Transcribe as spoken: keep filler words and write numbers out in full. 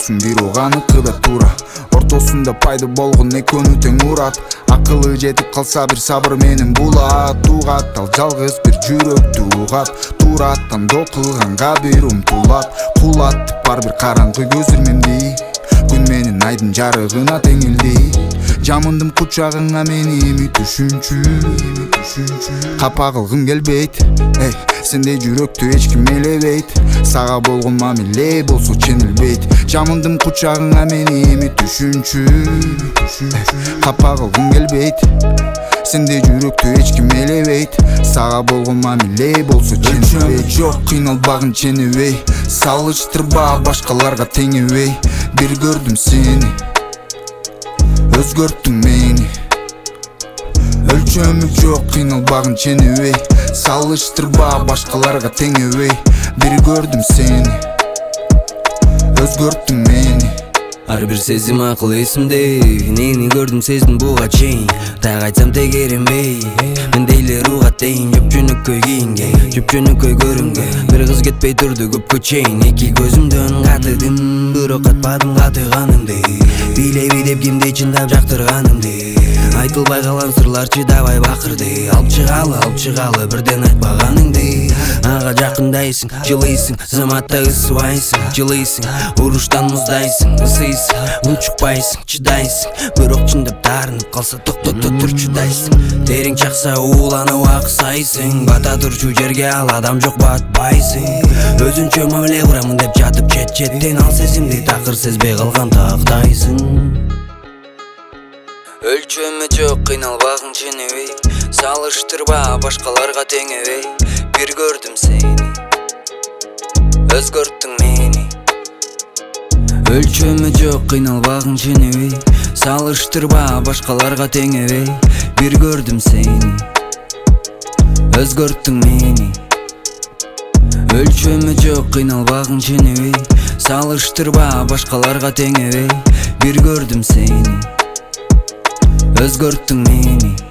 көрсүң бирок аныкы да туура. Ортосунда пайда болгон экөөнү тең урат. Акылы жетип калса бир сабыр менен булат. Угат ал жалгыз бир жүрөктү угат. Тураттан кылганга бир умтулат. Кулатып бар бир караңгы көзүрмемди. Күн менен айдын жарыгына теңилди. Жамындым кучагыңа мени үмүт түшүнчү. Капа кылгым келбейт, эй, сендей жүрөктү эч ким элебейт. Сага болгон мамиле болсо ченилбейт. Жамындым кучагыңа мени үмүт түшүнчү. Капа кылгым келбейт, сендей жүрөктү эч ким элебейт. Сага болгон мамиле болсо ченилбейт. Өлчөмү жок кыйналбагын ченебей. Салыштырба башкаларга теңебей. Бир көрдүм сени, өзгөрттүң мени. Өлчөмү жок кыйналбагын ченебей. Салыштырба башкаларга теңебей. Бир көрдүм сени, өзгөрттүң мени. Ар бир сезим акыл эсимде. Нени көрдүм сездим буга чейин. Так айтсам тегеренбей. Мендейлер угат дейин. Жөпжөнөкөй кийинге, жөпжөнөкөй көрүнгө. Бир кыз кетпей турду көпкө чейин. Эки көзүмдөн катыдым, бирок катпадым катыйганымды. Бийлеби деп кимди чындап жактырганымды. Айтылбай калган сырлар чыдабай бакырды. Алып чыгалы, алып чыгалы бирден айтпаганыңды. Ага жакындайсың, жылыйсың, заматта ысыбайсың, жылыйсың, уруштан муздайсың, ысыйсың, унчукпайсың, чыдайсың. Бирок чындап таарынып калса токтото турчу дайсың. Терең чакса ууланып аксайсың. Бата турчу жерге ал адам жок батпайсың. Өзүнчө мамиле курамын деп жатып чет четтен ал сезимди такыр сезбей калган тактайсың. Өлчөмү жок кыйналбагың ченебей. Салыштырба башкаларга теңебей. Бир көрдүм сени, өзгөрттүң мени. Өлчөмү жок кыйналбагың ченебей. Салыштырба башкаларга теңебей. Бир көрдүм сени, өзгөрттүң мени. Өлчөмү жок кыйналбагың ченебей. Салыштырба башкаларга теңебей. Бир көрдүм сени, өзгөрттүң мени.